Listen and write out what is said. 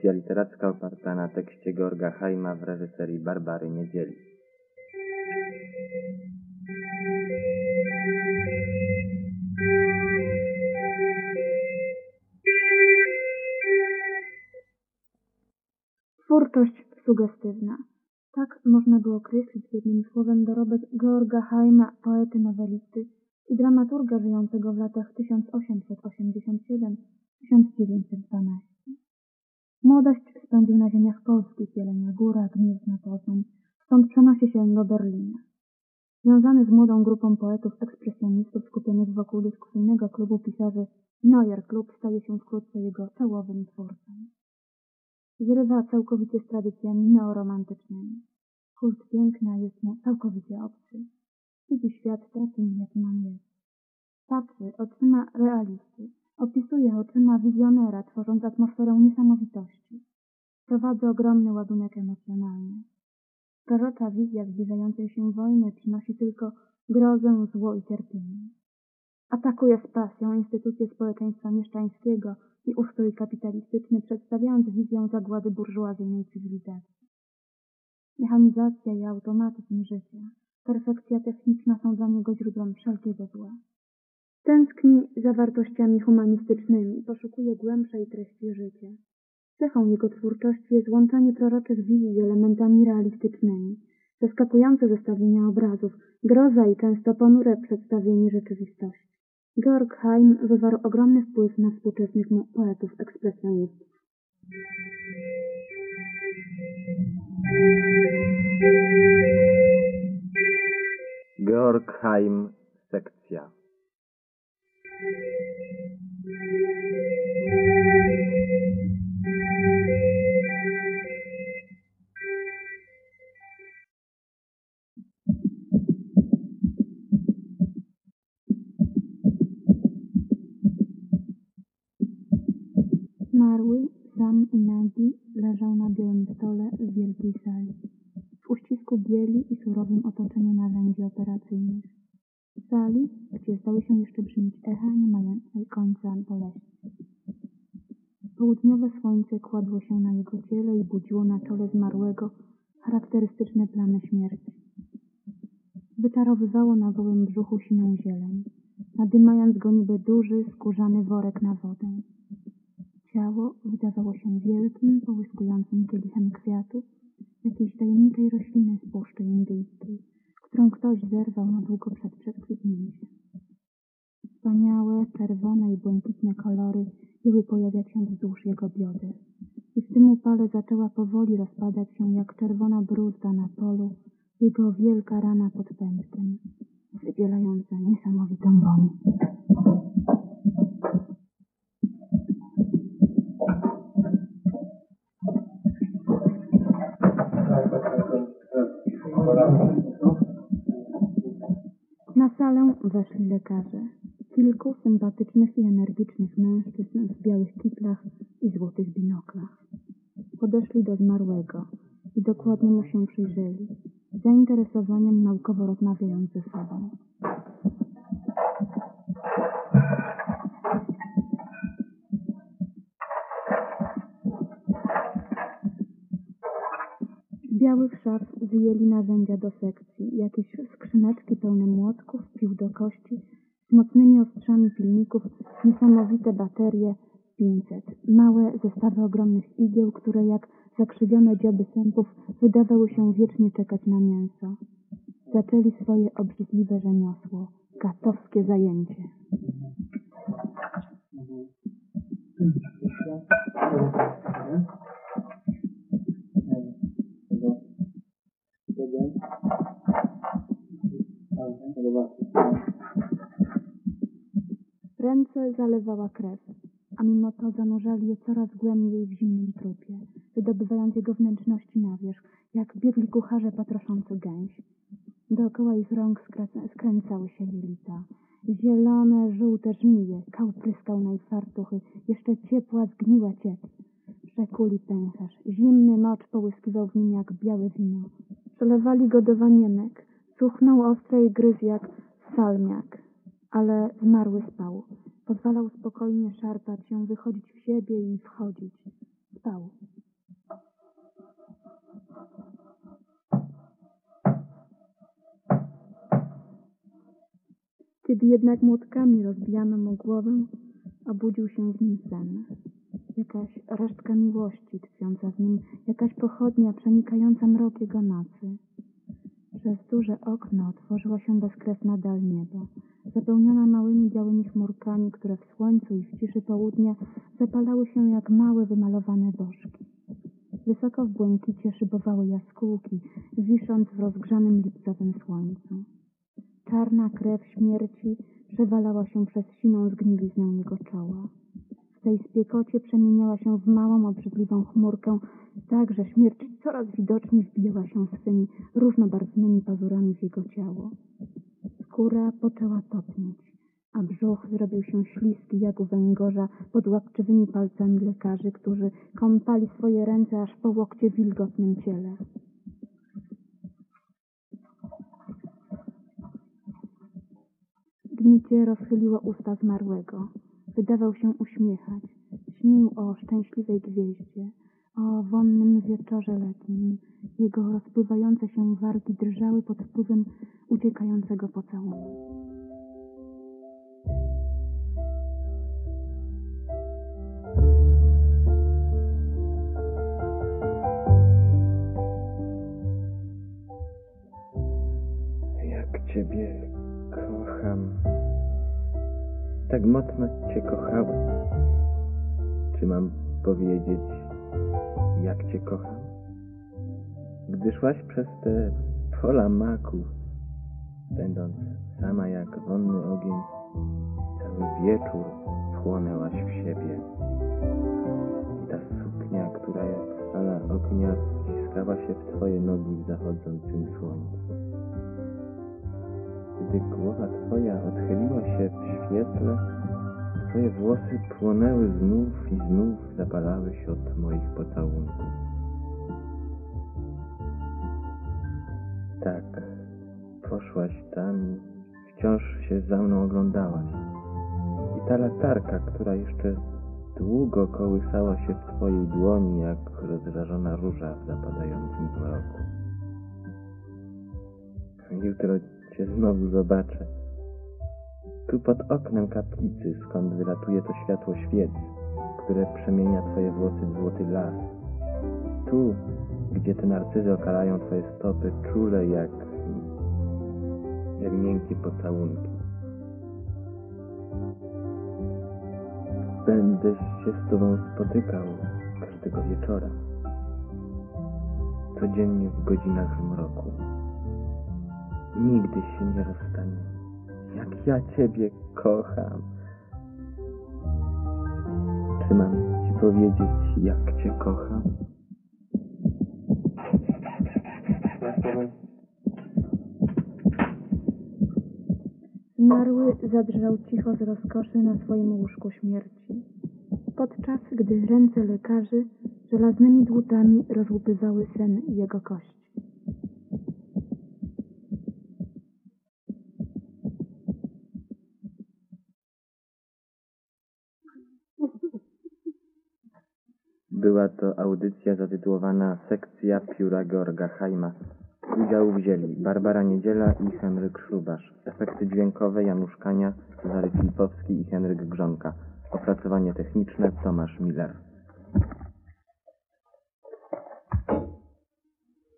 Fikcja literacka oparta na tekście Georga Haima w reżyserii Barbary Niedzieli. Twórczość sugestywna. Tak można by określić jednym słowem dorobek Georga Haima, poety, nowelisty i dramaturga żyjącego w latach 1887-1912. Młodość spędził na ziemiach polskich, Jelenia Góra, Gniezno, Poznań, stąd przenosi się do Berlina. Związany z młodą grupą poetów ekspresjonistów skupionych wokół dyskusyjnego klubu pisarzy Neuer Klub, staje się wkrótce jego czołowym twórcą. Zrywa całkowicie z tradycjami neoromantycznymi. Kult piękna jest mu całkowicie obcy. Widzi świat takim, jakim on jest. Patrzy oczyma realisty, opisuje oczyma wizjonera, tworząc atmosferę niesamowitości. Prowadzi ogromny ładunek emocjonalny. Prorocza wizja zbliżającej się wojny przynosi tylko grozę, zło i cierpienie. Atakuje z pasją instytucje społeczeństwa mieszczańskiego i ustrój kapitalistyczny, przedstawiając wizję zagłady burżuazyjnej cywilizacji. Mechanizacja i automatyzm życia, perfekcja techniczna są dla niego źródłem wszelkiego zła. Tęskni za wartościami humanistycznymi, poszukuje głębszej treści życia. Cechą jego twórczości jest łączenie proroczych wizji z elementami realistycznymi, zaskakujące zestawienia obrazów, groza i często ponure przedstawienie rzeczywistości. Georg Haim wywarł ogromny wpływ na współczesnych poetów ekspresjonistów. Georg Haim, sekcja. Zmarły, sam i nagi, leżał na białym stole w wielkiej sali, w uścisku bieli i surowym otoczeniu narzędzi operacyjnych. W sali, gdzie zdały się jeszcze brzmieć echa nie mającej końca boleści. Południowe słońce kładło się na jego ciele i budziło na czole zmarłego charakterystyczne plamy śmierci. Wyczarowywało na gołym brzuchu siną zieleń, nadymając go niby duży, skórzany worek na wodę. Ciało wydawało się wielkim, połyskującym kielichem kwiatu jakiejś tajemniczej rośliny z Puszczy Indyjskiej, którą ktoś zerwał na długo przed przekwitnięciem. Wspaniałe, czerwone i błękitne kolory jęły pojawiać się wzdłuż jego bioder i w tym upale zaczęła powoli rozpadać się jak czerwona bruzda na polu jego wielka rana pod pępkiem, wydzielająca niesamowitą woń. Na salę weszli lekarze. Kilku sympatycznych i energicznych mężczyzn w białych kitlach i złotych binoklach. Podeszli do zmarłego i dokładnie mu się przyjrzeli, z zainteresowaniem naukowo rozmawiając ze sobą. Z białych szaf wyjęli narzędzia do sekcji, jakieś skrzyneczki pełne młotków, pił do kości, z mocnymi ostrzami pilników, niesamowite baterie, pincet, małe zestawy ogromnych igieł, które jak zakrzywione dzioby sępów wydawały się wiecznie czekać na mięso. Zaczęli swoje obrzydliwe rzemiosło, katowskie zajęcie. Ręce zalewała krew, a mimo to zanurzali je coraz głębiej w zimnym trupie, wydobywając jego wnętrzności na wierzch, jak biegli kucharze patroszący gęś. Dookoła ich rąk skręcały się jelita. Zielone, żółte żmije, kał pryskał na ich fartuchy, jeszcze ciepła, zgniła ciecz. Przekuli pęcherz, zimny mocz połyskiwał w nim jak białe wino. Przelewali go do wanienek, cuchnął ostro i gryzł jak salmiak, ale zmarły spał. Pozwalał spokojnie szarpać się, wychodzić w siebie i wchodzić. Spał. Kiedy jednak młotkami rozbijano mu głowę, obudził się w nim sen. Jakaś resztka miłości tkwiąca w nim, jakaś pochodnia przenikająca mrok jego nocy. Przez duże okno otworzyła się bezkresna dal nieba, zapełniona małymi białymi chmurkami, które w słońcu i w ciszy południa zapalały się jak małe wymalowane bożki. Wysoko w błękicie szybowały jaskółki, wisząc w rozgrzanym lipcowym słońcu. Czarna krew śmierci przewalała się przez siną zgniliznę jego czoła. W tej spiekocie przemieniała się w małą, obrzydliwą chmurkę, tak, że śmierć coraz widoczniej wbijała się swymi różnobarwnymi pazurami w jego ciało. Skóra poczęła topnieć, a brzuch zrobił się śliski jak u węgorza pod łapczywymi palcami lekarzy, którzy kąpali swoje ręce aż po łokcie w wilgotnym ciele. Gnicie rozchyliło usta zmarłego. Wydawał się uśmiechać. Śnił o szczęśliwej gwieździe, o wonnym wieczorze letnim. Jego rozpływające się wargi drżały pod wpływem uciekającego pocałunku. Jak ciebie kocham. Tak mocno cię kochałem. Czy mam powiedzieć, jak cię kocham? Gdy szłaś przez te pola maków, będąc sama jak wonny ogień, cały wieczór wchłonęłaś w siebie. I ta suknia, która jak fala ognia wciskała się w twoje nogi w zachodzącym słońcu. Gdy głowa twoja odchyliła się w świetle, twoje włosy płonęły znów i znów zapalały się od moich pocałunków. Tak, poszłaś tam i wciąż się za mną oglądałaś. I ta latarka, która jeszcze długo kołysała się w twojej dłoni, jak rozżarzona róża w zapadającym zmroku. Jutro cię znowu zobaczę. Tu pod oknem kaplicy, skąd wylatuje to światło świec, które przemienia twoje włosy w złoty las. Tu, gdzie te narcyzy okalają twoje stopy czule jak miękkie pocałunki. Będę się z tobą spotykał każdego wieczora. Codziennie w godzinach zmroku. Nigdy się nie rozstaniemy. Jak ja ciebie kocham. Czy mam ci powiedzieć, jak cię kocham? Zmarły zadrżał cicho z rozkoszy na swoim łóżku śmierci, podczas gdy ręce lekarzy żelaznymi dłutami rozłupywały sen jego kości. Była to audycja zatytułowana Sekcja pióra Georga Heima. Udział wzięli Barbara Niedziela i Henryk Szrubasz. Efekty dźwiękowe Janusz Kania, Cezary Filipowski i Henryk Grzonka. Opracowanie techniczne Tomasz Miller.